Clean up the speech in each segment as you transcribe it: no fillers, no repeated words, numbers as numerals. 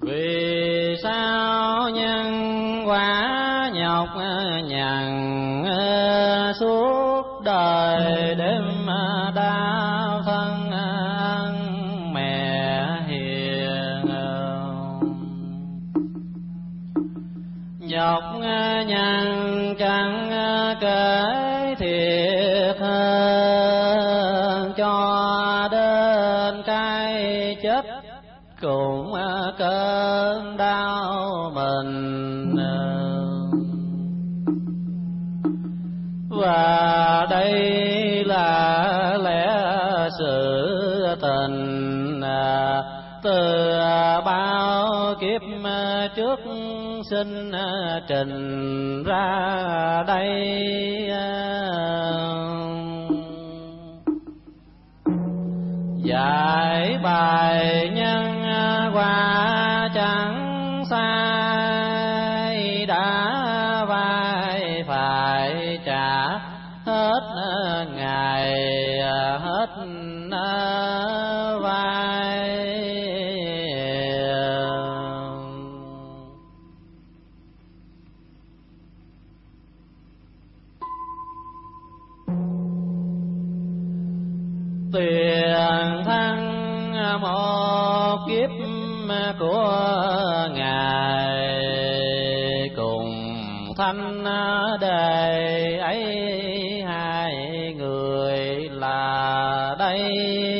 Vì sao nhân quả nhọc nhằn suốt đời đêm đau thân ăn mẹ hiền, nhọc nhằn chẳng kể thiệt hơn, cho đến cái chết cũng cơn đau mình. Và đây là lẽ sự tình từ bao kiếp trước sinh trình ra đây. Giải bài nhân quả chẳng sai, đã vai phải trả hết ngày hết vai. Tiền thân một kiếp của Ngài, cùng thanh đề ấy hai người là đây.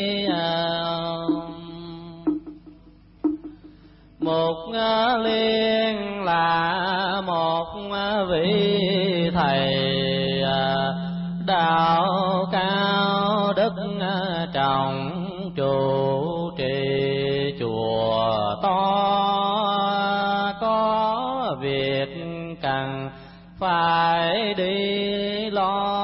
Một liên là một vị thầy đạo cao đức trọng, trụ trì chùa to, có việc cần phải đi lo.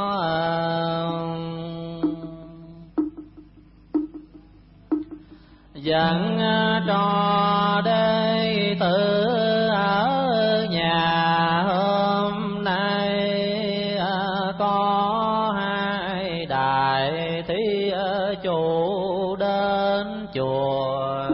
Dẫn cho đệ tử ở nhà hôm nay, có hai đại thí chủ đến chùa.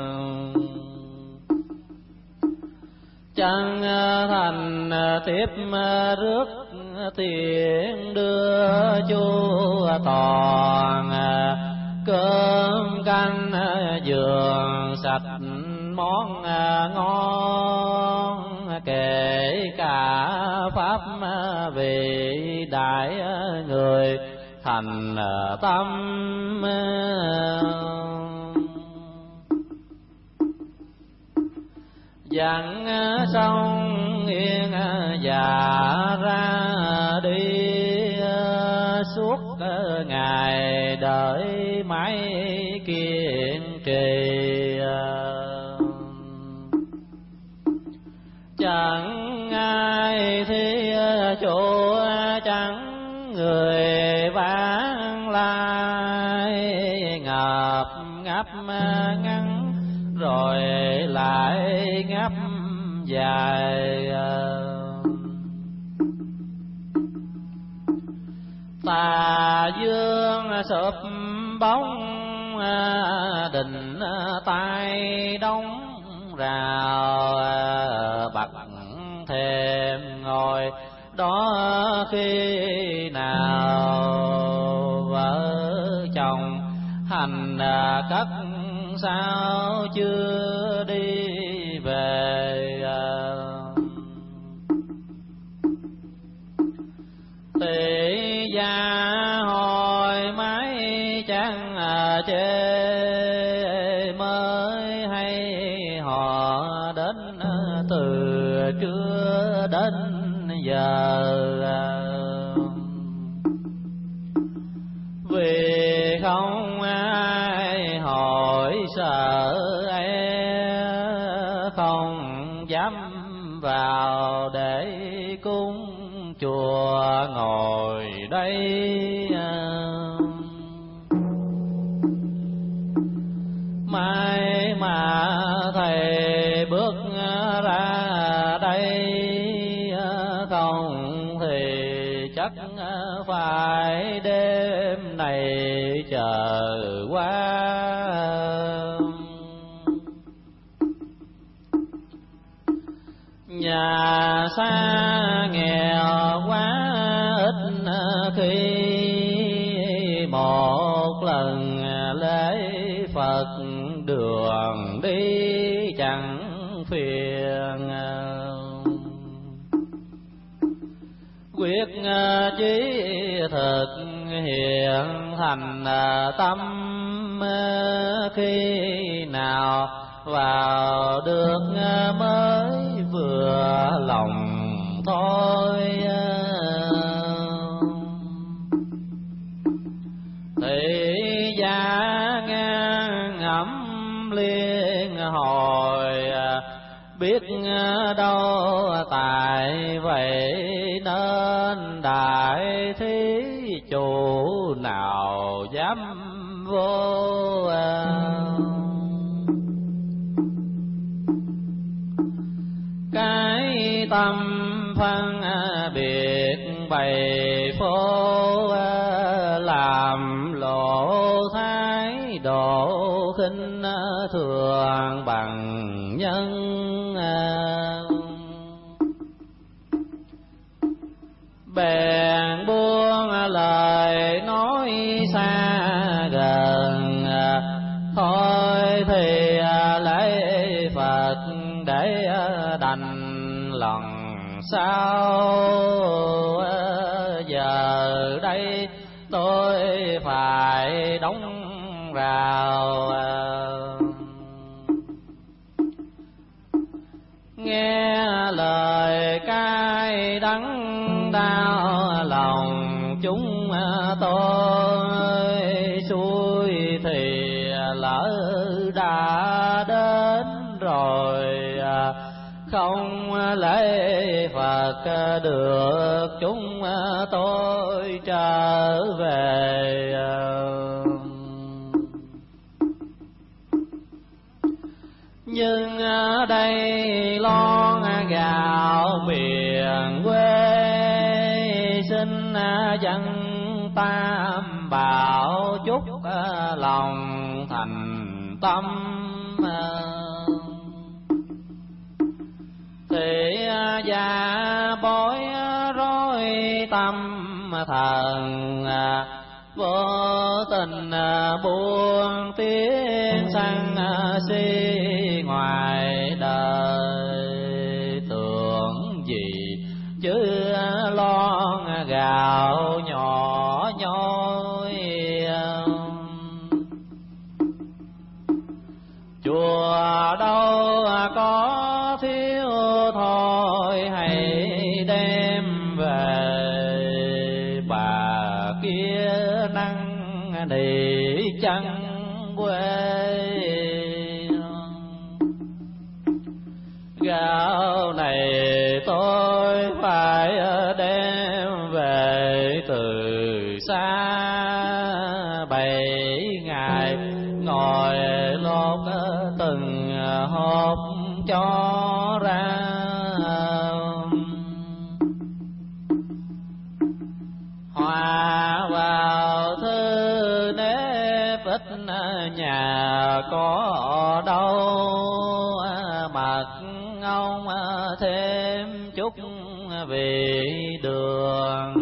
Chân thành tiếp rước tiền đưa chùa toàn, cơm canh giường sạch món ngon, kể cả pháp vị đại người thành tâm. Dặn xong yên dạ ra đi, suốt ngày đợi mãi kiên trì. Chẳng ai thi chủ, chẳng người vãng lai, ngập ngập ngắn rồi lại ngấp dài. Tà dương sụp bóng, đình tay đóng rào, bật thềm ngồi đó khi nào vợ chồng hành cất sao chưa đi về. Tỷ gia hồi mái chẳng chê, mới hay họ đến từ trưa đến giờ. Vì không ai hỏi sợ không dám vào để cúng chùa ngồi đây. Mai mà thầy bước ra đây, không thì chắc phải đêm này chờ qua. xa nghèo quá ít khi một lần lễ Phật, đường đi chẳng phiền. Quyết chí thực hiện thành tâm, khi nào vào được mới vừa lòng thôi. Thì gia ngang ngẫm liên hồi, biết đâu tại vậy nên đại thí chủ nào dám vô. Cái tâm phân biệt bày phố, làm lộ thái độ khinh thường bằng nhân. Bèn buông lời nói xa gần, thôi thì lấy Phật để đành lòng sao. Giờ đây tôi phải đóng rào, nghe lời cay đắng đau lòng chúng tôi. Xui thì lỡ đã đến rồi, không lễ Phật được chúng tôi trở về. Nhưng ở đây lon gạo miền quê, xin dân Tam Bảo chúc lòng thành tâm. Thì gia bối rối tâm thần, vô tình buông tiếng sân si ngoài đời. Tưởng gì chứ lon gạo nhỏ nhoi, chùa đâu có thiếu thôi hãy đem về. Bà kia năng nỉ chân quê, gạo này tôi phải đem về từ xa. 7 ngày ngồi lột từng hộp cho ra, hòa vào thư nếp ít nhà có đâu. Mật ông thêm chút vị đường,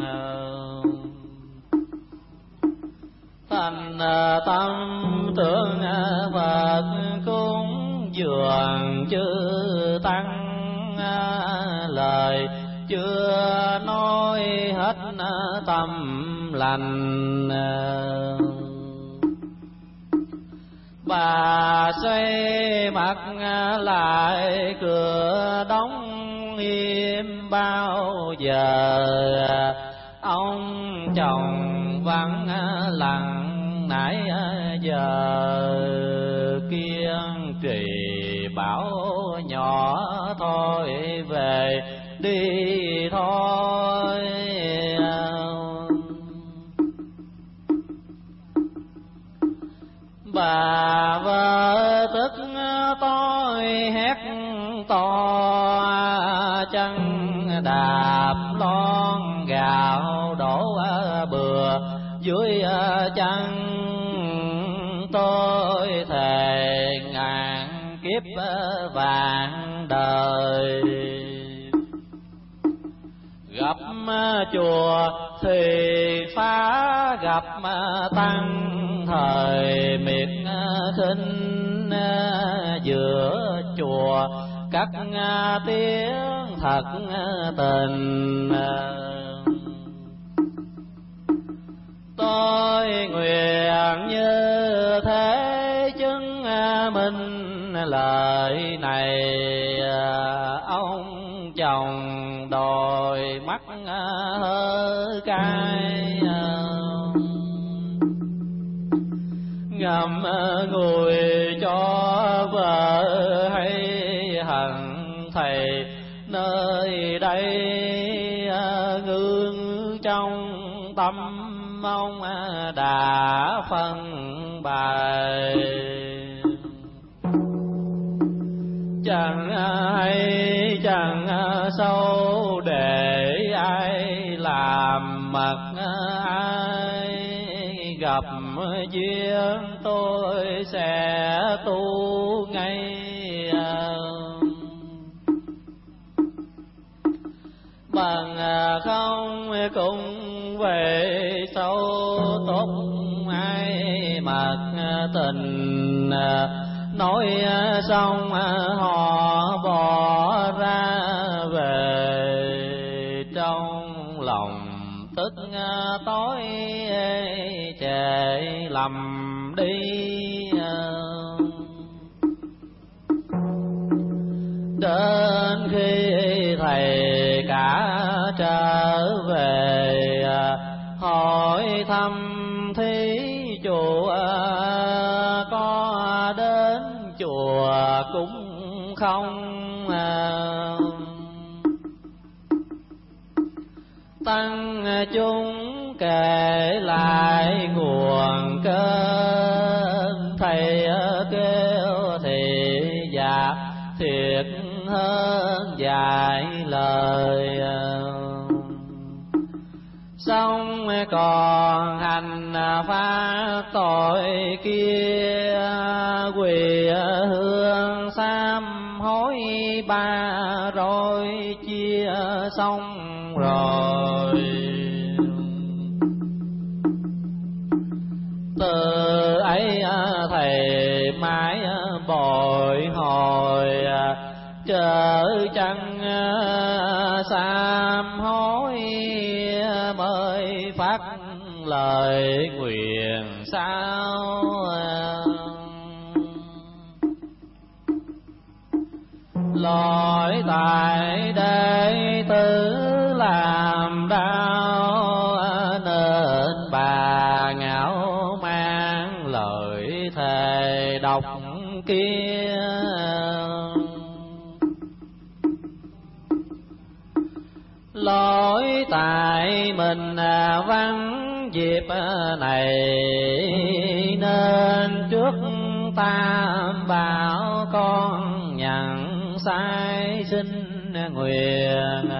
thành tâm tưởng Phật cúng dường chư tăng. Lời chưa nói hết tâm lành, bà xoay mặt lại cửa đóng im bao giờ. Ông chồng vắng lặng nãy giờ, kiên trì bảo nhỏ thôi về đi thôi. Bà vợ tức tôi hét to, chân đạp lon gạo đổ bừa dưới chân. Tôi thề ngàn kiếp vạn đời, chùa thì phá gặp tăng thời miệt khinh, giữa chùa cắt tiếng thật tình. Tôi nguyện như thế chứng minh lời này, ông chồng đòi mắt hơi cay, ngầm ngùi cho vợ hay hận thầy nơi đây, ngương trong tâm ông đã phân bài. Chẳng hay chẳng sâu để ai làm mặt ai, gặp duyên tôi sẽ tu ngay. Bằng không cũng về sâu tốt ai mặc tình, nói xong họ bỏ ra về, trong lòng tức tối chệ lầm đi. Đến khi thầy cả trở về, hỏi thăm thí chủ có đến chùa cũng không. Tăng chúng kể lại nguồn cơn, thầy kêu thì dạ thiệt hơn dạy lời. Xong còn hành phá tội kia, quỳ hương sám hối ba rồi chia xong rồi. Từ ấy thầy mãi bồi hồi, chớ chăng sám hối mới phát lời nguyện sao. Lỗi tại đệ tử làm đau, nên bà ngạo mang lời thề độc kia. Lỗi tại mình vắng dịp này, nên trước tam bảo con nhận sai xin nguyện.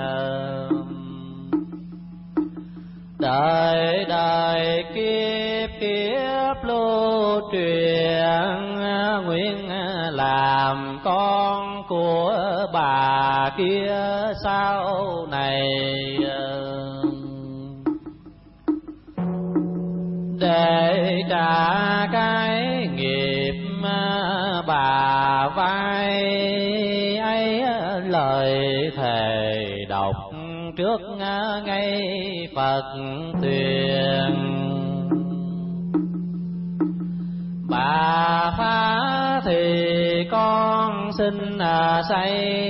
Đời đời kiếp kiếp lưu truyền, nguyện làm con của bà kia sau này. Để trả cái nghiệp bà vai ấy, lời thề độc trước ngay Phật tuyền. Bà phá thì con xin say,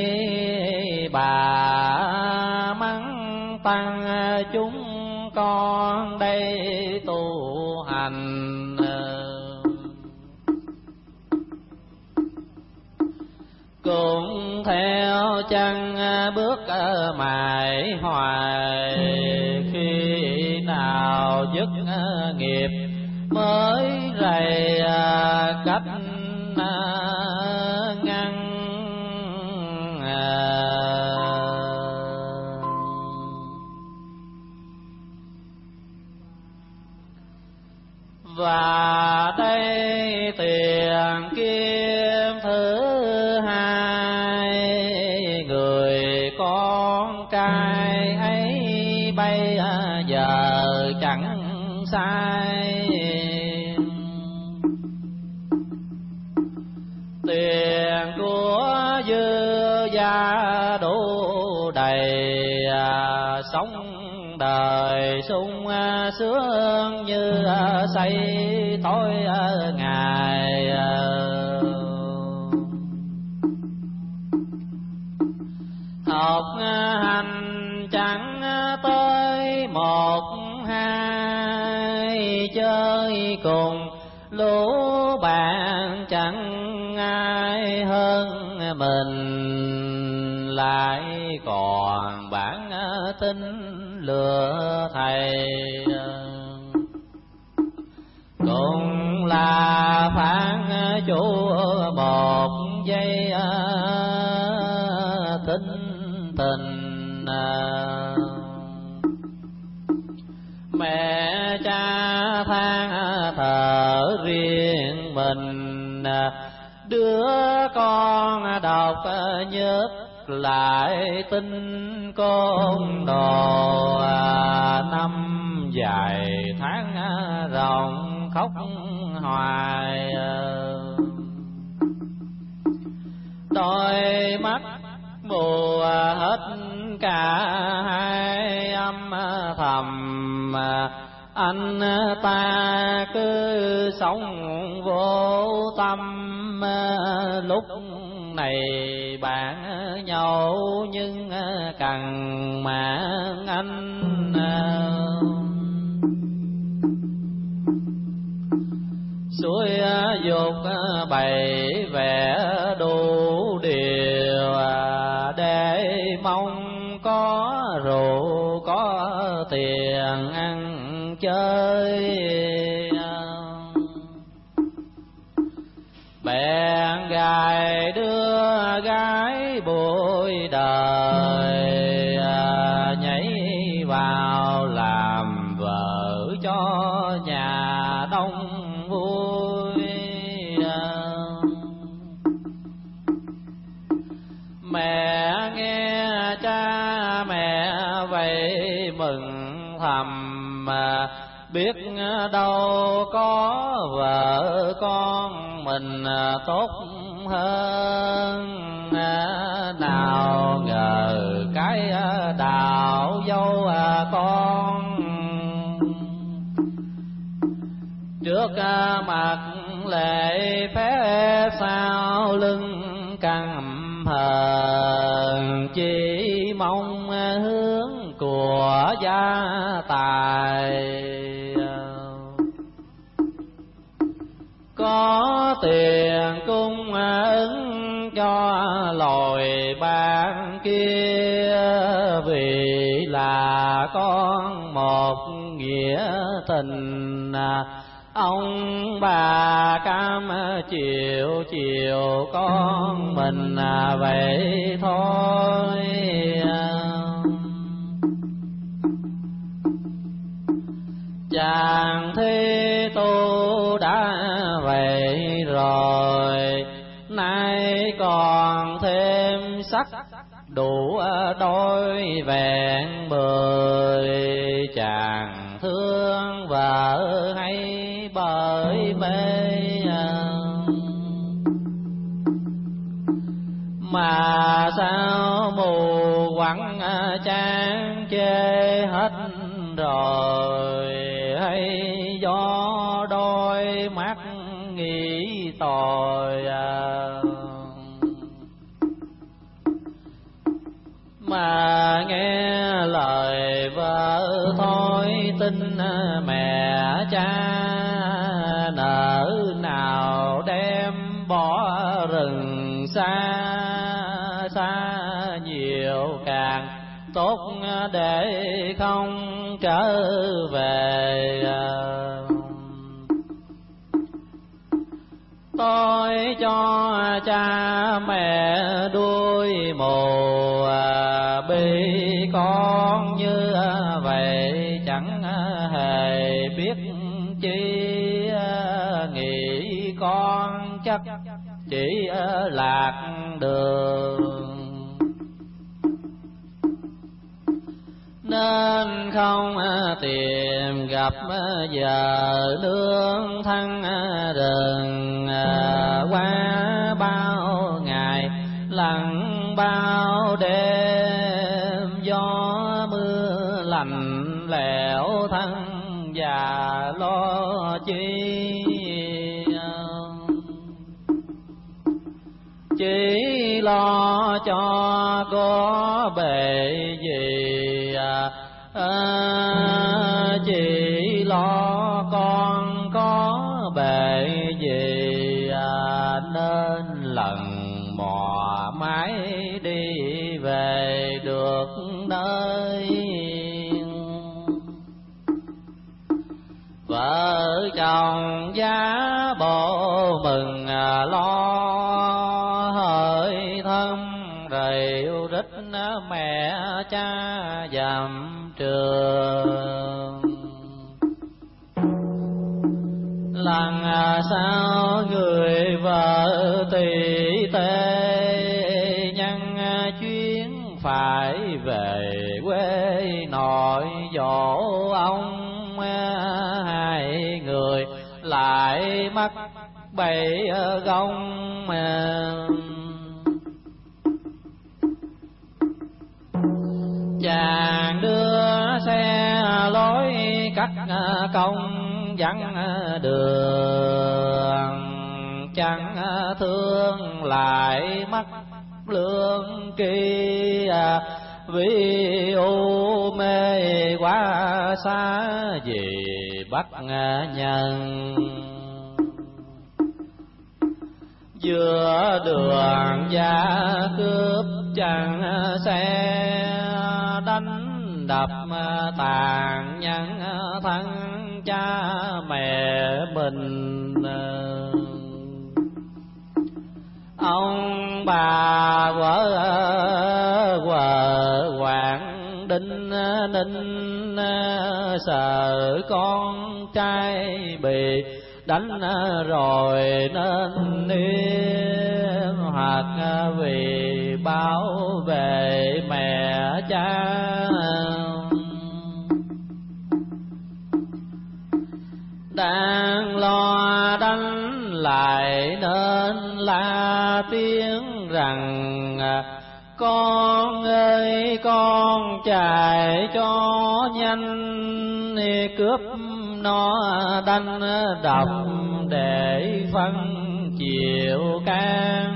bà mắng tăng chúng con đây tu hành. Cũng theo chân bước mãi hoài, khi nào dứt nghiệp mới rầy cách ngăn. Và đây tiền kiếp thứ hai, người con trai ấy bay sai. Tiền của dư gia đủ đầy, sống đời sung sướng như xây tối ngày. Học hành chẳng tới một hai, chơi cùng lũ bạn chẳng ai hơn mình, lại còn bản tính lừa thầy. Cũng là phán chủ một giây tính tình. Mẹ cha than thở riêng mình, đứa con độc nhất lại tin côn đồ. Năm dài tháng ròng khóc hoài, đôi mắt mù hết cả hai, âm thầm anh ta cứ sống vô tâm. Lúc này bạn nhau nhưng cần mạng anh. Suối dục bày vẽ đủ điều, để mong có rượu có tiền ăn chơi. Bèn gài đưa gái bụi đời, nhảy vào làm vợ cho nhà đông vui. Mẹ nghe cha mẹ vậy mừng thầm, biết đâu có vợ con mình tốt hơn. Nào ngờ cái đạo dâu con, trước mặt lệ phép sau lưng căm hờn. Chỉ mong hướng của gia tài, có tiền cung ứng cho loài bạn kia. Vì là con một nghĩa tình, ông bà cam chịu chiều con mình vậy thôi. Chàng thi tu đã vậy rồi, nay còn thêm sắc đủ đôi vẹn 10. Chàng thương vợ hay bởi mê, mà sao mù quặng chán chê hết rồi. Hay do đôi mắt nghĩ tội, mà nghe lời vợ thôi tin mẹ cha. Nỡ nào đem bỏ rừng xa, xa nhiều càng tốt để không trở về. Tôi cho cha mẹ đuôi mù, bi con như vậy chẳng hề biết chi. Nghĩ con chắc chỉ lạc đường, nên không tìm gặp vợ nương thân rừng. Qua bao ngày lặng bao đêm, gió mưa lạnh lẽo thân già lo chi. Chỉ lo cho có bề gì, chỉ lo con có bề gì, nên lần mò mái đi về được nơi. Vợ chồng giá bộ mừng lo, hỡi thân rầy rít mẹ cha dặm trường. Lần sau người vợ tỳ tê, nhân chuyến phải về quê nội dỗ ông. Hai người lại mắc bẫy gông, chàng đưa xe lối cắt công vắng đường. Chẳng thương lại mắc lương kia, vì u mê quá xa vì bắt nhân. Giữa đường giá cướp chẳng xe, đánh đập tàn nhẫn thân cha mẹ mình. Ông bà vợ Hoàng Đinh Ninh, sợ con trai bị đánh rồi nên yên, hoặc vì bảo vệ mẹ cha. Đang lo đánh lại nên la tiếng rằng, con ơi con chạy cho nhanh, cướp nó đánh đập để phân chịu can.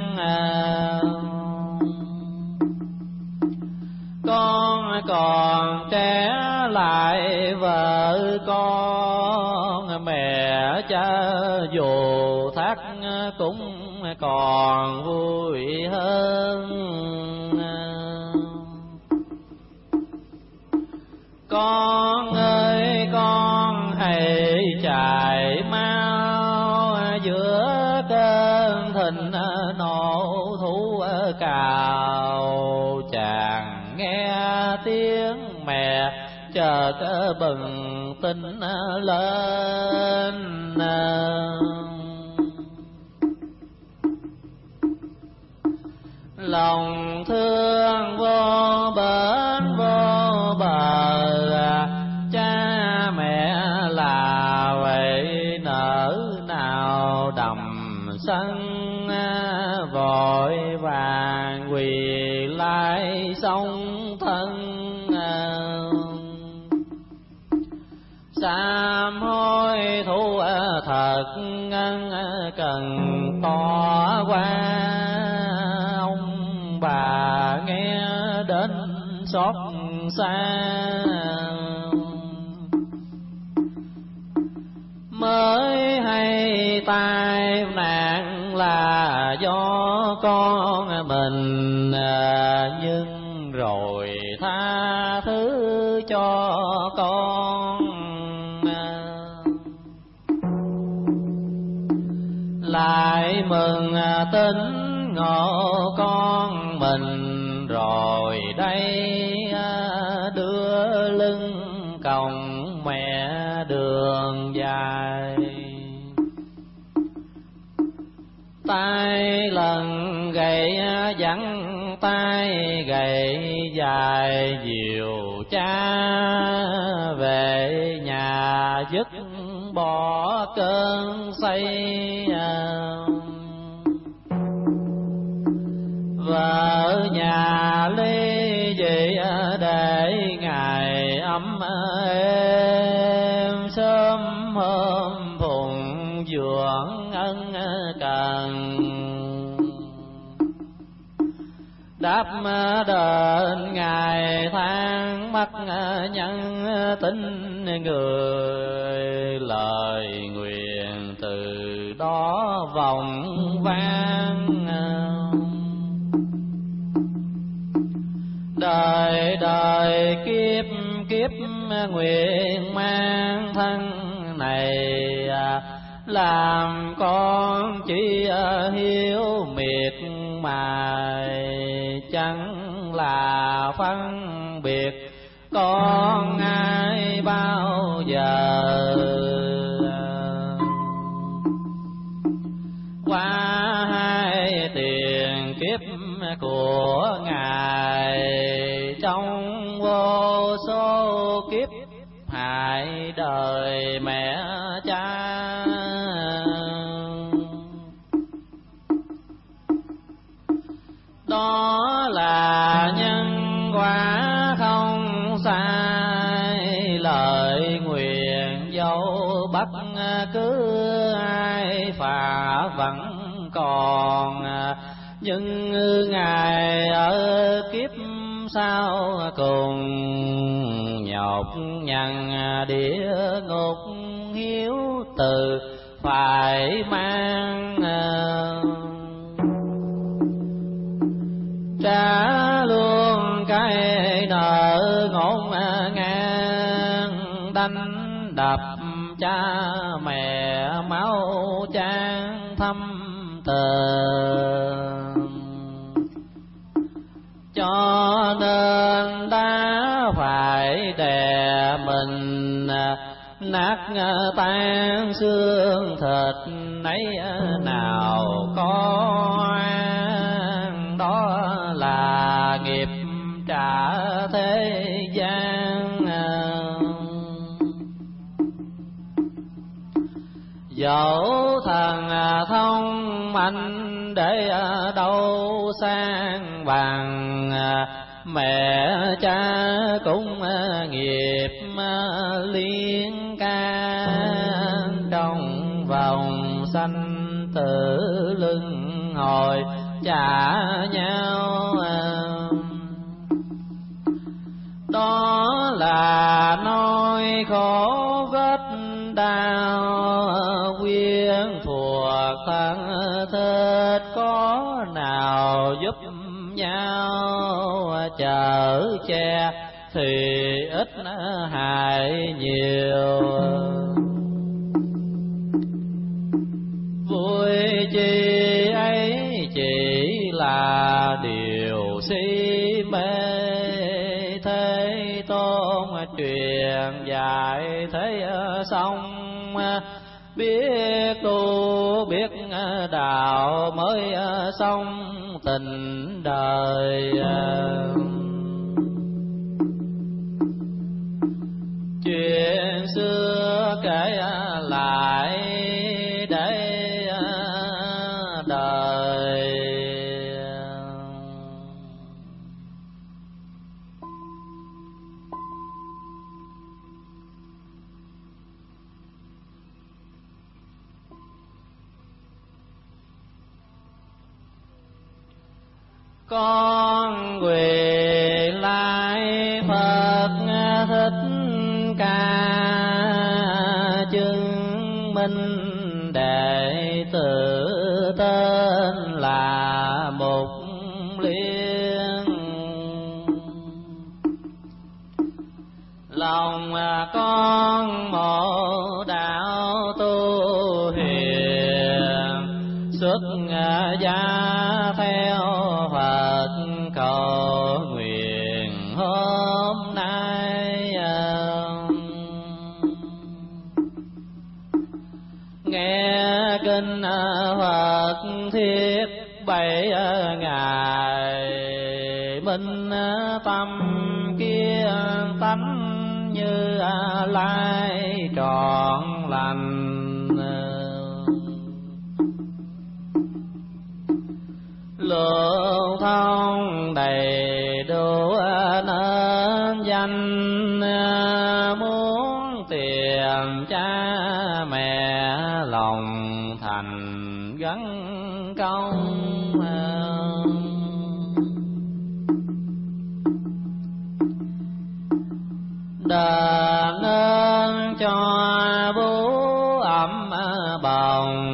Con còn trẻ lại vợ con, mẹ cha dù thác cũng còn vui hơn. Con ơi con hãy chạy mau, giữa cơn thịnh nộ thú cào. Chàng nghe tiếng mẹ chợt bừng tỉnh lên. Lòng thương vô bến vô bờ, cha mẹ là vậy nỡ nào đầm sân. Vội vàng quỳ lại song thân, sám hối thú thật cần tỏ qua. Ông bà nghe đến xót xa, mới hay tai nạn là do con mình. Nhưng rồi tha thứ cho con, lại mừng tính ngộ con mình. Rồi đây đưa lưng còng mẹ đường dài, tay lần gậy dặn tay gậy dài, diều cha về nhà dứt bỏ cơn say, vợ nhà ly dị để ngày ấm êm, sớm hôm phụng dưỡng ân cần, đáp đền ngày tháng mắt nhân tính người, lời nguyện từ đó vọng vang. Đời đời kiếp kiếp nguyện mang thân này, làm con chỉ hiếu miệt mài, chẳng là phân biệt con ai bao giờ. Qua hai tiền kiếp của Ngài, trong vô số kiếp hại đời mẹ cha, đó là nhân quả không sai. Lời nguyện dẫu bất cứ ai phá vẫn còn, nhưng Ngài ở kiếp sau cùng nhọc nhằn địa ngục hiếu từ phải mang, trả luôn cái nợ ngổn ngang, đánh đập cha mẹ máu chan thâm tình. Cho nên ta phải đè mình nát tan xương thịt nấy nào có an, đó là nghiệp trả thế gian. Dẫu thần thông mạnh để đâu sang bằng, mẹ cha cũng nghiệp liên can, trong vòng sanh tử luân hồi trả nhau. Đó là nỗi khổ vết đau quyến thuộc thân thịt, có nào giúp nhau chở che thì ít hại nhiều. Vui chi ấy chỉ là điều si mê, Thế Tôn truyền dạy thế xong, biết tu biết đạo mới xong tình đời. Chuyện xưa kể lại để đời. Con quỳ lại Phật Thích Ca, chứng minh đệ tử tên là Mục Liên. Lòng con một đạo tu hiền, xuất gia theo Phật cầu nguyện hôm nay. Nghe kinh Phật thiết bày ngày, minh tâm kia tánh như lai trọn lành. Lượng thông đầy đủ nên danh, muốn tìm cha mẹ lòng thành gắn công. Đền ơn cho bố ấm bồng,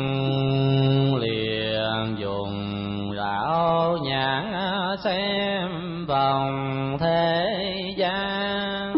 liền dùng rảo nhãn xem vòng thế gian.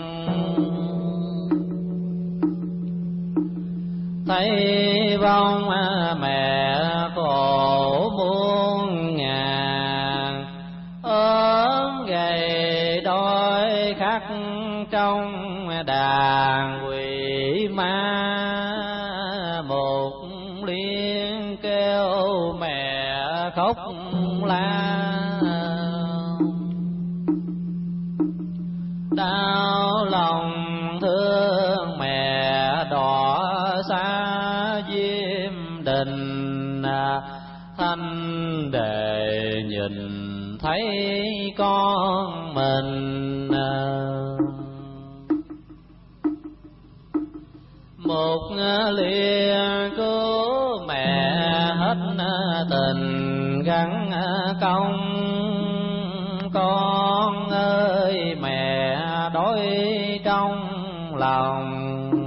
Thấy vong mẹ khổ muôn ngàn, ốm gầy đói khát trong đàn quỷ ma. Một liên kêu mẹ khóc la, đau lòng thương mẹ đỏ xa diêm đình. Thanh đề nhìn thấy con mình, một liền cứu mẹ hết tình gắn công. Con ơi mẹ đói trong lòng,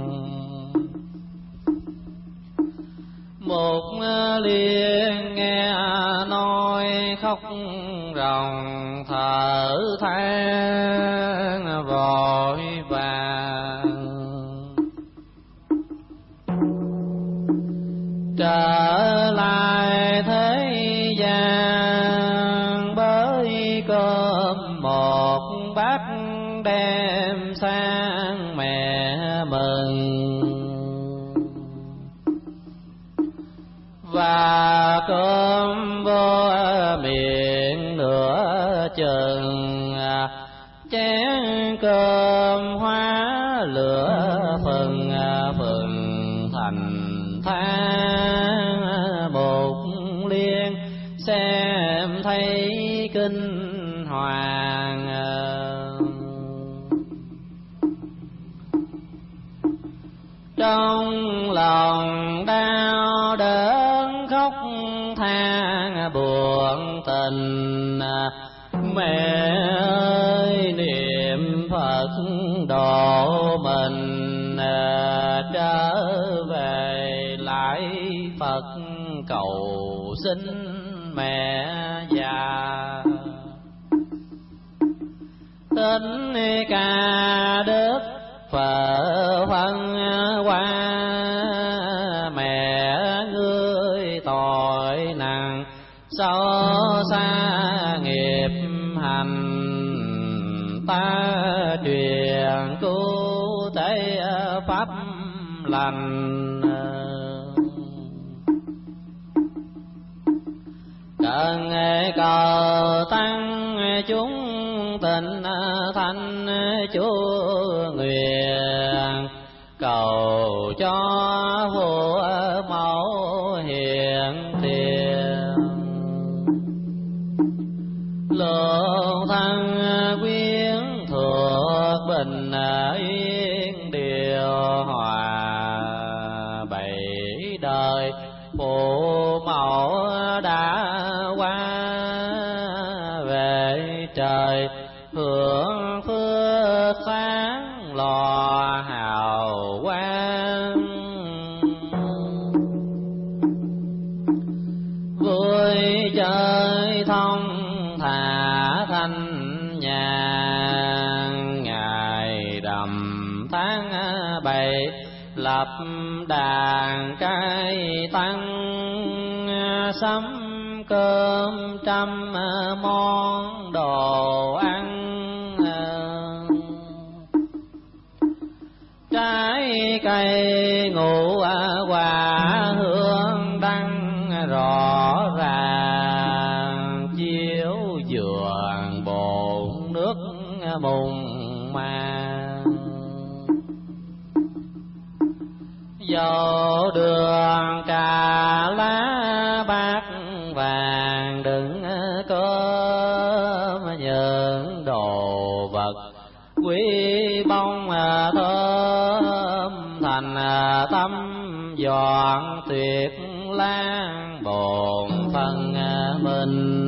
một liền nghe nói khóc ròng thở than vội vàng. Trở lại thế gian bới cơm một bát đem sang mẹ mừng. Và cơm vô miệng nửa chừng, chén cơm hóa lửa phần thành than. Một liên xem thấy kinh hoàng, trong lòng đau đớn khóc than buồn tình. Mẹ ơi niệm Phật độ mình, trở về lại Phật cầu xin mẹ già. Tính ca đức phở phân qua, mẹ ngươi tội nặng xót xa nghiệp hành. Ta truyền cứu thế pháp lành, cần cầu tăng chúng tình thanh chúa nguyện. Cầu cho phụ mẫu hiện tiền, lượng thân quyến thuộc bình yên điều hòa. Bảy đời phụ mẫu đã qua về trời, hưởng phước sáng lò hào quang. Vui chơi thông thả thanh nhàn, ngày rằm tháng 7 lập đàn cai tăng. Sắm cơm trăm món đồ ăn, trái cây ngũ quả hương đăng rõ ràng. Chiếu giường bồn nước mùng đường trà lá bát vàng đựng cơm, những đồ vật quý bông thơm thành tâm dọn tuyệt lan bổn thân mình.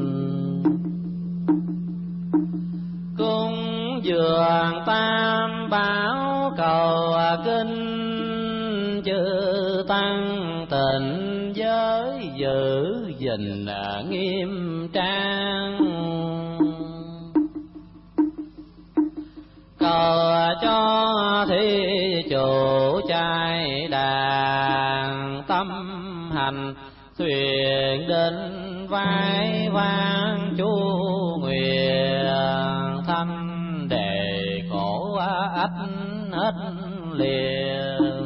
Cúng dường tam bảo cầu kinh, chư tăng tịnh giới giữ gìn nghiêm trang. Cầu cho thí chủ trai đàn tâm hành, thuyền đến vai vang chú nguyện thanh đề khổ ách hết liền.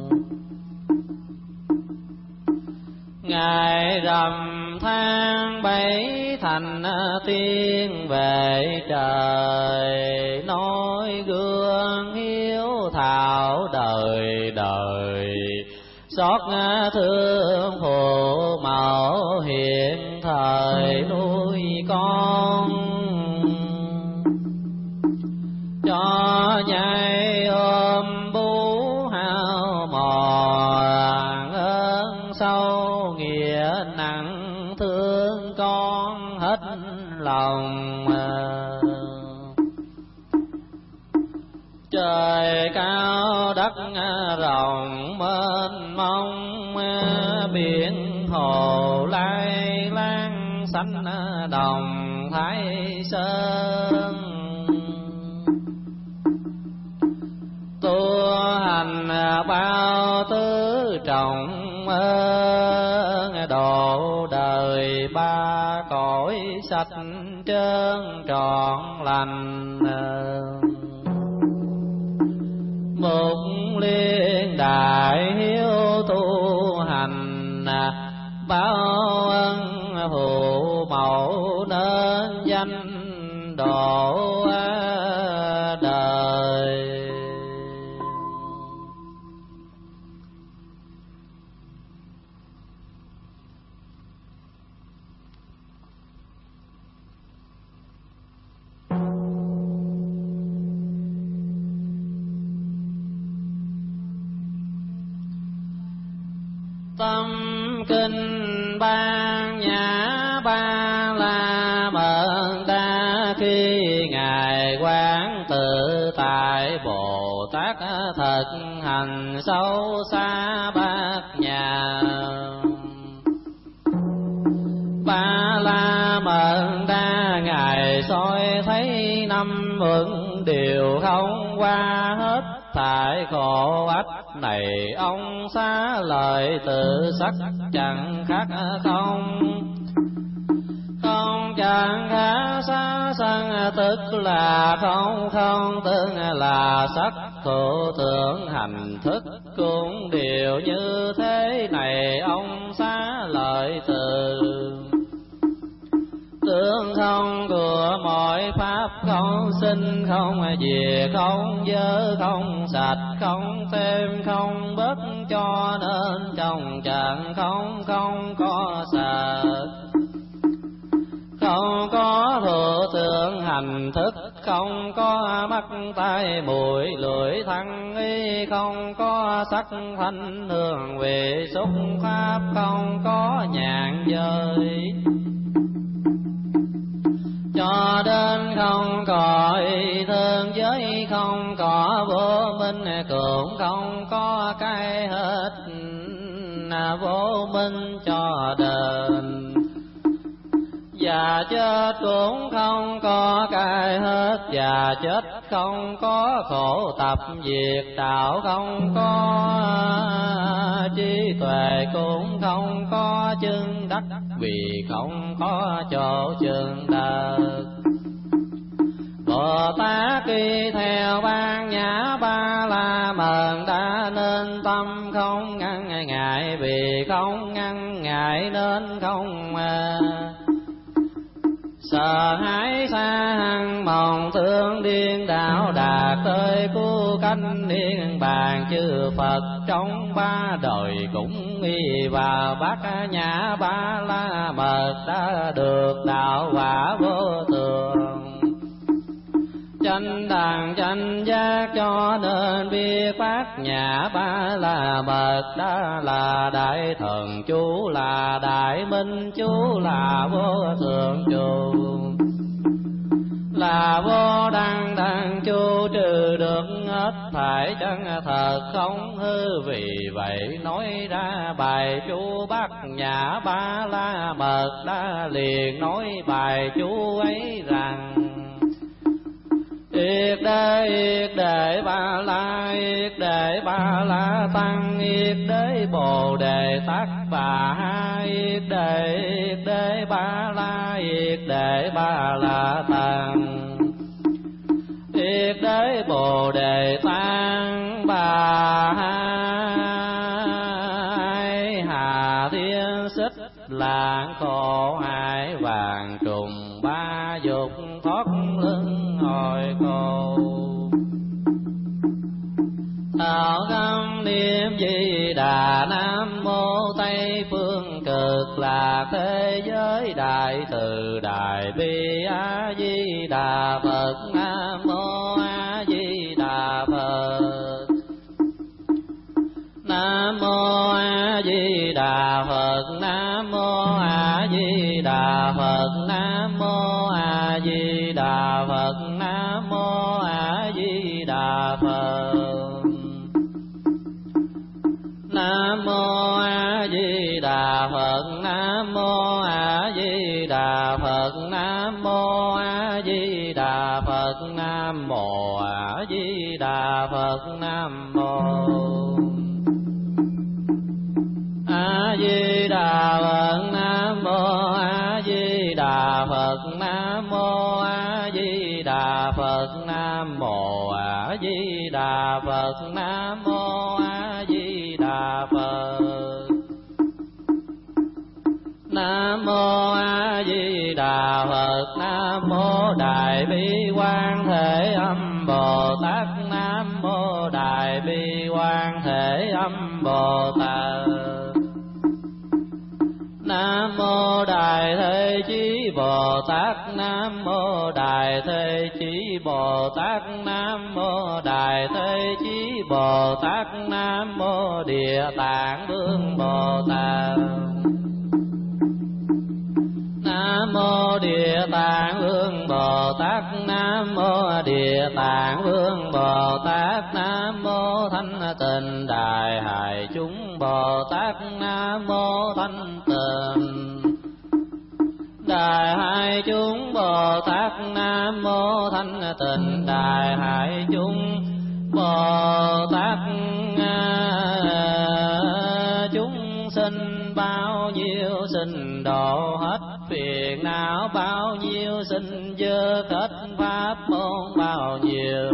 Ngày rằm tháng 7 thành tiên về trời, nói gương hiếu thảo đời đời, xót thương phụ mẫu hiện thời nuôi con. Cho nhai ôm bú hao mòn, ơn sâu nghĩa nặng thương con hết lòng. Trời cao đất rộng mênh mông, biển hồ lai lang xanh đồng Thái Sơn. Tu hành bao tứ trọng ơn, độ đời ba cõi sạch trơn trọn lành. Mục liên đại hiếu tu hành, báo ân phụ mẫu nên danh độ đời. Tâm kinh ban nhã ba la mật đa, khi ngài quán tự tại Bồ Tát thực hành sâu xa bát nhã. Ba la mật đa ngài soi thấy năm vững đều không qua hết thải khổ ách này. Ông xá lời tự sắc chẳng khác không, không chẳng khác xá sanh tức là không, không tức là sắc. Thủ tưởng hành thức cũng đều như thế này. Ông xá lợi từ tướng không của mọi pháp, không sinh không diệt, không dơ không sạch, không thêm không bớt, cho nên trong chẳng không, không có sạch. Không có thủ tưởng hành thức, không có mắt tai mũi lưỡi thân ý, không có sắc thanh hương vị xúc pháp, không có nhãn giới. Cho đến không có ý thương giới, không có vô minh cũng không có cái hết, vô minh cho đến già chết cũng không có cái hết. Già chết không có khổ tập diệt đạo, không có trí tuệ cũng không có chứng đắc, vì không có chỗ chứng đắc. Bồ Tát đi theo ban nhã ba la mật đa, nên tâm không ngăn ngại, vì không ngăn ngại nên không sợ hãi xa hằng mộng thương điên đảo đạt tới cứu cánh niên bàn chư Phật trong ba đời cũng nghi vào bát nhã ba la mật đã được đạo quả vô thường. Chánh đẳng chánh giác cho nên biết bát nhã ba la mật đã là đại thần chú, là đại minh chú, là vô thượng chú, là vô đăng đăng chú, trừ được hết phải chân thật không hư. Vì vậy nói ra bài chú bát nhã ba la mật đã liền nói bài chú ấy rằng: Yết đế ba la, yết đế ba la tăng, yết đế bồ đề tát bà, yết đế ba la, yết đế ba la tăng, yết đế bồ đề tăng bà. Hà thiên xích lãng khổ hải vàng trùng, ba dục thoát lưng hồi cô. Thảo tâm niệm Di Đà, Nam mô Tây phương cực lạc thế giới đại từ đại bi. A Di Đà Phật, Nam mô A Di Đà Phật, Nam mô A Di Đà Phật, Nam mô A Di Đà Phật, Nam mô A Di Đà Phật, Nam mô A Di Đà Phật, Nam mô A Di Đà Phật, Nam mô A Di Đà Phật, Nam mô A Di Đà Phật, Nam mô A Di Đà Phật, Nam mô A Di Đà Phật, Nam mô A Di Đà Phật, Nam mô A Di Đà Phật, Nam mô A Di Đà Phật, Nam mô A Di Đà Phật, Nam mô A Di Đà Phật, Nam mô Đại Bi Quan Thế Âm Bồ Tát, Nam mô Đại Bi Quan Thế Âm Bồ Tát, Nam mô Đại Thế Chí Bồ Tát, Nam mô Đại Thế Chí Bồ Tát, Nam mô Đại Thế Chí Bồ Tát, Nam mô Địa Tạng Vương Bồ Tát, Nam mô Địa Tạng Vương Bồ Tát, Nam mô Địa Tạng Vương Bồ Tát, Nam mô Thanh Tịnh Đại Hải Chúng Bồ Tát, Nam mô Thanh Tịnh Đại Hải Chúng Bồ Tát, Nam mô Thanh Tịnh Đại Hải Chúng Bồ Tát. Chúng sinh bao nhiêu sinh độ hết phiền não, bao nhiêu sinh dơ kết pháp môn bao nhiêu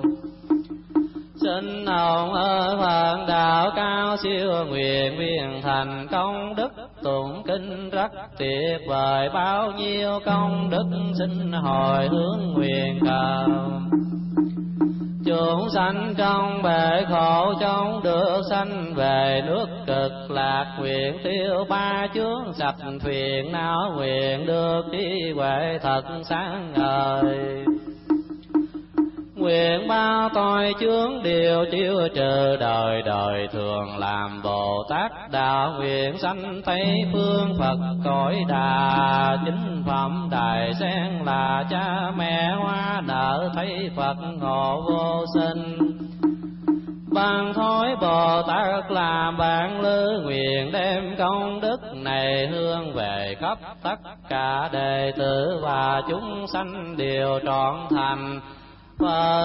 sinh hồn ở Phật đạo cao siêu nguyện viên thành công đức tụng kinh rất tuyệt vời, bao nhiêu công đức sinh hồi hướng nguyện cầu. Chúng sanh trong bể khổ chống được sanh về nước cực lạc, nguyện tiêu ba chướng sạch phiền não, nguyện được trí huệ thật sáng ngời. Nguyện bao tội chướng đều tiêu trừ, đời đời thường làm Bồ Tát đạo, nguyện sanh Tây phương Phật cõi Đà. Chính phẩm Đại Sen là cha mẹ hoa nở, thấy Phật ngộ vô sinh. Bằng thói Bồ Tát làm bạn lữ, nguyện đem công đức này hướng về khắp tất cả đệ tử và chúng sanh đều trọn thành Phật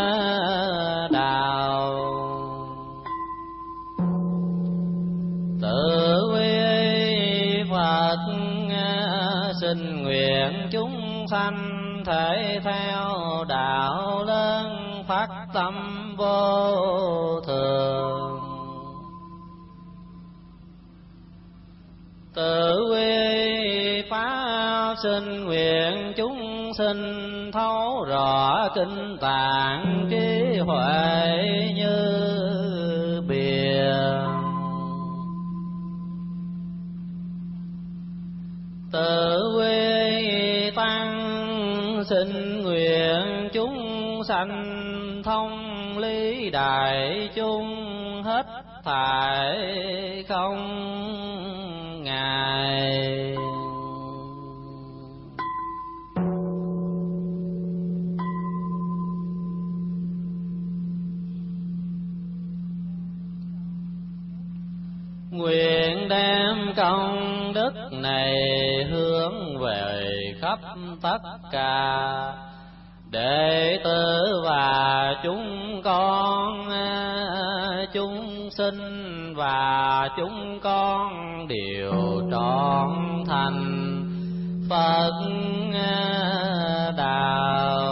đạo. Tự quy Phật xin nguyện chúng sanh thể theo đạo lớn, phát tâm vô thường. Tự quy Pháp xin nguyện chúng sinh thấu rõ kinh tạng trí huệ như biển. Tự quy tăng xin nguyện chúng sanh thông lý đại chúng hết thảy không ngại. Nguyện đem công đức này hướng về khắp tất cả đệ tử và chúng con, chúng sinh và chúng con đều trọn thành Phật đạo.